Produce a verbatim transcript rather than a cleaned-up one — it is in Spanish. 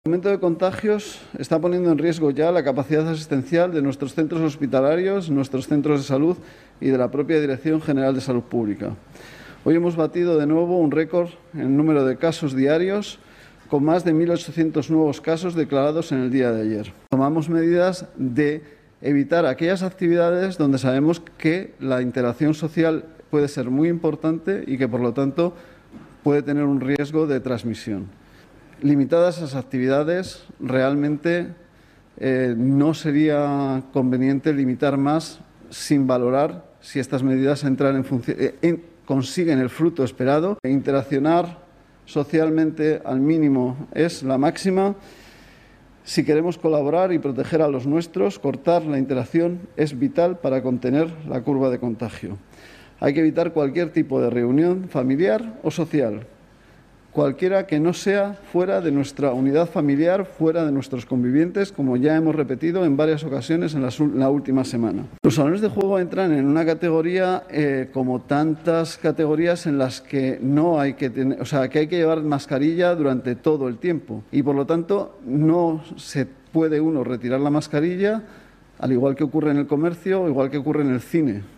El aumento de contagios está poniendo en riesgo ya la capacidad asistencial de nuestros centros hospitalarios, nuestros centros de salud y de la propia Dirección General de Salud Pública. Hoy hemos batido de nuevo un récord en el número de casos diarios, con más de mil ochocientos nuevos casos declarados en el día de ayer. Tomamos medidas de evitar aquellas actividades donde sabemos que la interacción social puede ser muy importante y que, por lo tanto, puede tener un riesgo de transmisión. Limitadas esas actividades, realmente eh, no sería conveniente limitar más sin valorar si estas medidas entran en función, eh, en, consiguen el fruto esperado. Interaccionar socialmente al mínimo es la máxima. Si queremos colaborar y proteger a los nuestros, cortar la interacción es vital para contener la curva de contagio. Hay que evitar cualquier tipo de reunión familiar o social, cualquiera que no sea fuera de nuestra unidad familiar, fuera de nuestros convivientes, como ya hemos repetido en varias ocasiones en la, en la última semana. Los salones de juego entran en una categoría, eh, como tantas categorías, en las que no hay que tener, o sea, que hay que llevar mascarilla durante todo el tiempo y, por lo tanto, no se puede uno retirar la mascarilla, al igual que ocurre en el comercio o igual que ocurre en el cine.